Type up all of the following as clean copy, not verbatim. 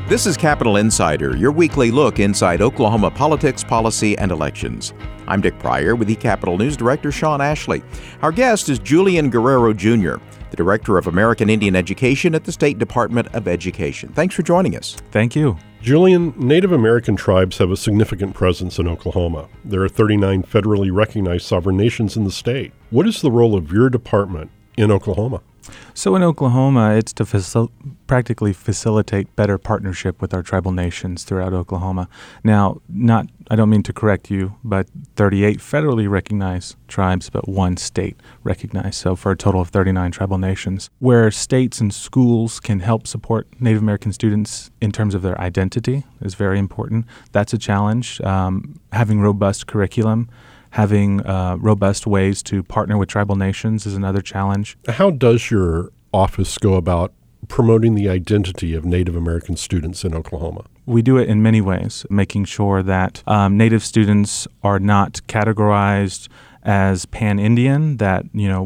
This is Capitol Insider, your weekly look inside Oklahoma politics, policy, and elections. I'm Dick Pryor with eCapitol News Director Sean Ashley. Our guest is Julian Guerrero Jr., the Director of American Indian Education at the State Department of Education. Thanks for joining us. Thank you. Julian, Native American tribes have a significant presence in Oklahoma. There are 39 federally recognized sovereign nations in the state. What is the role of your department in Oklahoma? So in Oklahoma, it's to practically facilitate better partnership with our tribal nations throughout Oklahoma. Now, I don't mean to correct you, but 38 federally recognized tribes, but one state recognized. So for a total of 39 tribal nations, where states and schools can help support Native American students in terms of their identity is very important. That's a challenge. Having robust curriculum, having robust ways to partner with tribal nations is another challenge. How does your office go about promoting the identity of Native American students in Oklahoma? We do it in many ways, making sure that Native students are not categorized as pan-Indian, that,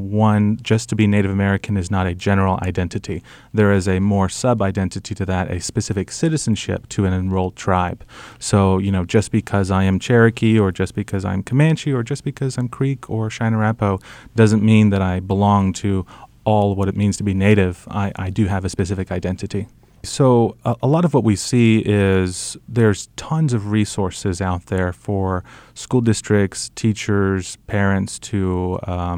just to be Native American is not a general identity. There is a more sub-identity to that, a specific citizenship to an enrolled tribe. So, just because I am Cherokee or just because I'm Comanche or just because I'm Creek or Shine-a-Rapo doesn't mean that I belong to all what it means to be Native. I do have a specific identity. So a lot of what we see is there's tons of resources out there for school districts, teachers, parents to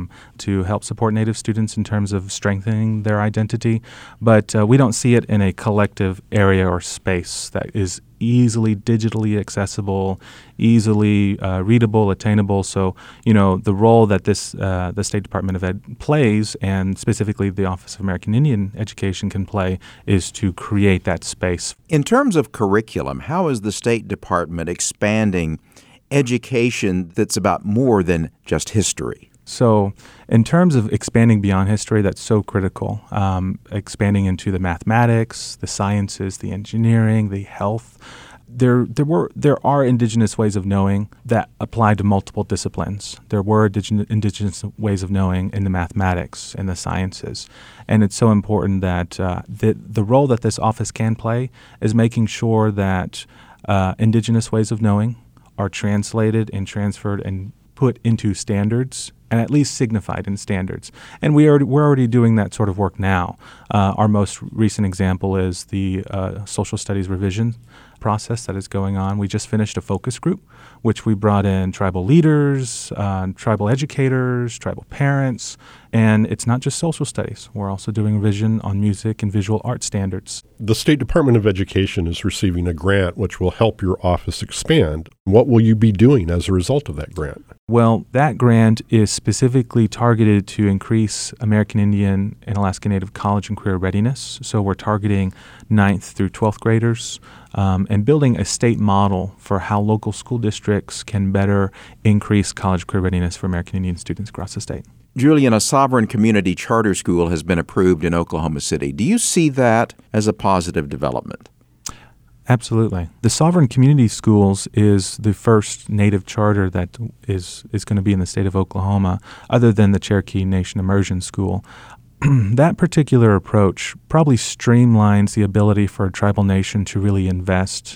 help support Native students in terms of strengthening their identity. But we don't see it in a collective area or space that is easily digitally accessible, easily readable, attainable. So, the role that the State Department of Ed plays, and specifically the Office of American Indian Education can play, is to create that space. In terms of curriculum, how is the State Department expanding education that's about more than just history? So in terms of expanding beyond history, that's so critical. Expanding into the mathematics, the sciences, the engineering, the health. There are indigenous ways of knowing that apply to multiple disciplines. There were indigenous ways of knowing in the mathematics and the sciences. And it's so important that the role that this office can play is making sure that indigenous ways of knowing are translated and transferred and put into standards, and at least signified in standards. And we're already doing that sort of work now. Our most recent example is the social studies revision process that is going on. We just finished a focus group, which we brought in tribal leaders, tribal educators, tribal parents, and it's not just social studies. We're also doing revision on music and visual art standards. The State Department of Education is receiving a grant which will help your office expand. What will you be doing as a result of that grant? Well, that grant is specifically targeted to increase American Indian and Alaska Native college and career readiness. So we're targeting 9th through 12th graders and building a state model for how local school districts can better increase college career readiness for American Indian students across the state. Julian, a sovereign community charter school has been approved in Oklahoma City. Do you see that as a positive development? Absolutely. The Sovereign Community Schools is the first Native charter that is going to be in the state of Oklahoma, other than the Cherokee Nation Immersion School. That particular approach probably streamlines the ability for a tribal nation to really invest.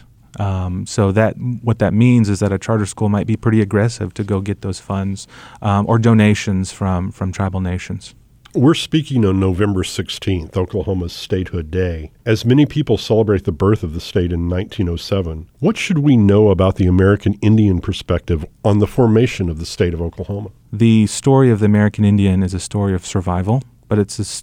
So that what that means is that a charter school might be pretty aggressive to go get those funds or donations from tribal nations. We're speaking on November 16th, Oklahoma's Statehood Day. As many people celebrate the birth of the state in 1907, what should we know about the American Indian perspective on the formation of the state of Oklahoma? The story of the American Indian is a story of survival, but it's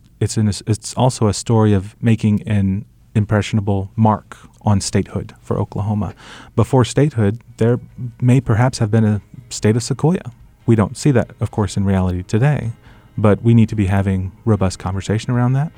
also a story of making an impressionable mark on statehood for Oklahoma. Before statehood, there may perhaps have been a state of Sequoia. We don't see that, of course, in reality today. But we need to be having robust conversation around that.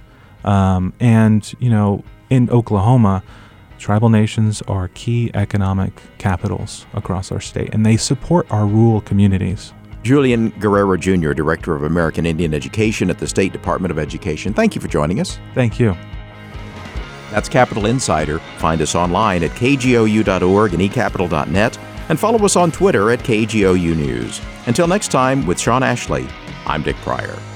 In Oklahoma, tribal nations are key economic capitals across our state, and they support our rural communities. Julian Guerrero Jr., Director of American Indian Education at the State Department of Education. Thank you for joining us. Thank you. That's Capitol Insider. Find us online at kgou.org and ecapital.net, and follow us on Twitter at KGOU News. Until next time, with Sean Ashley, I'm Dick Pryor.